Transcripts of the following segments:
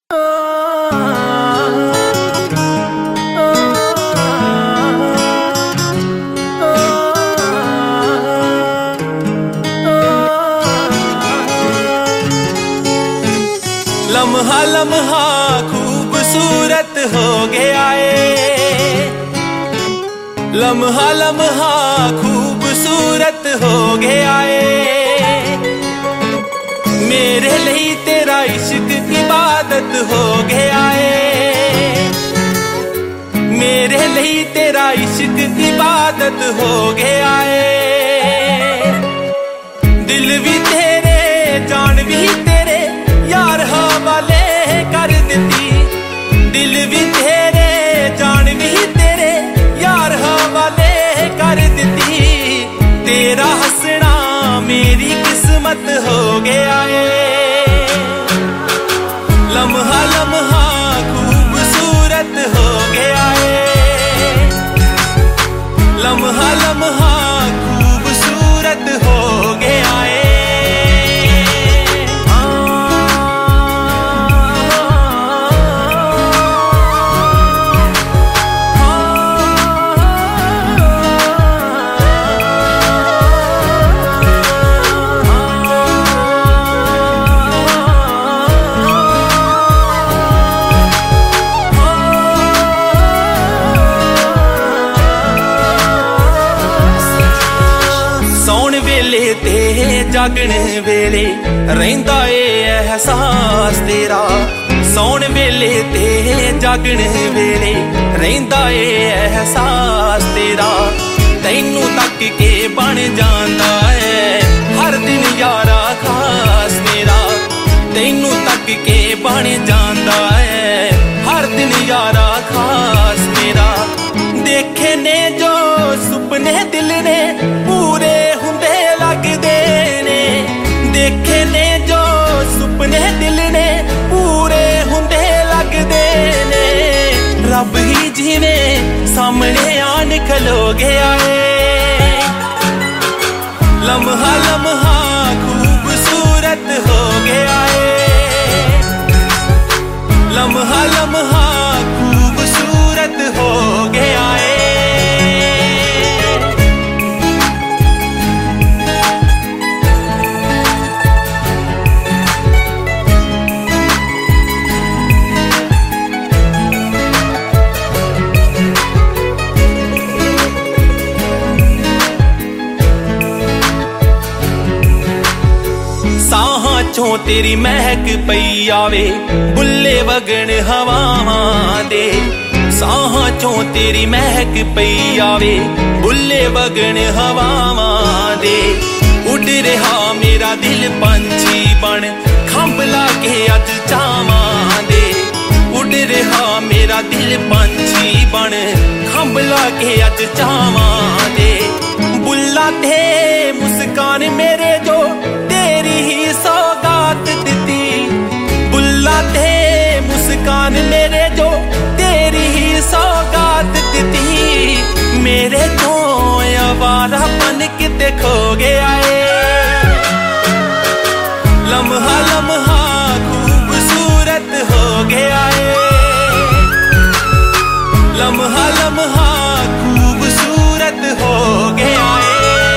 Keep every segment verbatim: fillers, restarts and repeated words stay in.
लम्हा लम्हा खूबसूरत हो गया है, लम्हा लम्हा खूबसूरत हो गया है। मेरे लिए तेरा इश्क इबादत हो गया है, मेरे लिए तेरा इश्क इबादत हो गया है। दिल भी तेरे जान भी तेरे यार हवाले कर देती, दिल भी तेरे जान भी तेरे यार हवाले कर देती। तेरा हंसना मेरी किस्मत हो गया है, लम्हा लम्हा खूबसूरत हो गया है, लम्हा लम्हा खूबसूरत हो गया है। ते जागण वेले रहिंदा ए एहसास तेरा, सौण वेले ते जागण वेले रहिंदा ए एहसास तेरा। तैनू तक के बन जांदा है हर दिन यारा खास मेरा, तैनू तक के बन जांदा है हर दिन यारा खास मेरा। देखे ने जो सुपने दिल ने पूरे हुंदे लगदे ने, देखे ने जो सुपने दिल ने पूरे हुंदे लगदे ने। रब ही जिने सामने आन खलो गया है, लम्हा लम्हा खूबसूरत हो गया है, लम्हा लम्हा खूबसूरत हो गया है। साहां चों तेरी महक पई आवे बुल्ले वगण हवावां दे, साहां चों तेरी महक पई आवे बुल्ले वगण हवावां दे। उड़ रहा मेरा दिल पंछी बन खंभला के अज चावां दे, उड़ रहा मेरा दिल पंछी बन खंभला के अज चावां दे। बुल्ला ते मुस्कान मेरे जो तेरी ही सौगात दिती, बुल्ला ते मुस्कान मेरे जो तेरी ही सौगात दिती। मेरे तो आवारापन किते खो गया है, लम्हा लम्हा खूबसूरत हो गया है, लम्हा लम्हा खूबसूरत हो गया है।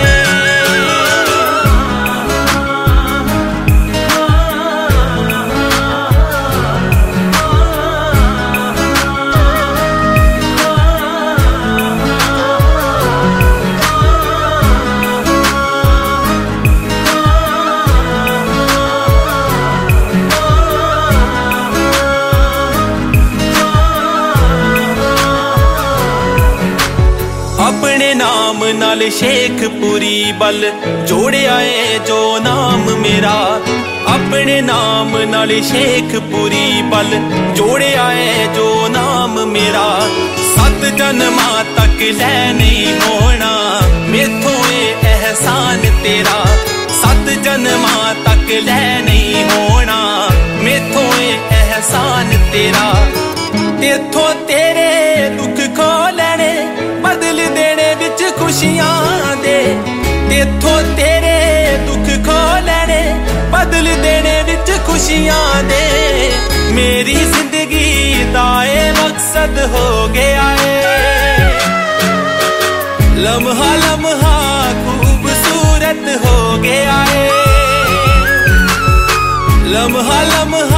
अपने नाम नाल शेखपुरी बल जोड़िया है जो नाम मेरा, अपने नाम नाल शेखपुरी बल जोड़िया है जो नाम मेरा। सत जन्मां तक लै नहीं होना मेथों ए एहसान तेरा, सत जन्मां तक लै नहीं होना मेथों ए एहसान तेरा। तेथों तेरे दुख खो लेने बदल देने विच खुशियां दे, तेथों तेरे दुख खो लेने बदल देने विच खुशियां दे। मेरी जिंदगी दा ए मकसद हो गया है। लम्हा लम्हा खूबसूरत हो गया है, लम्हा लम्हा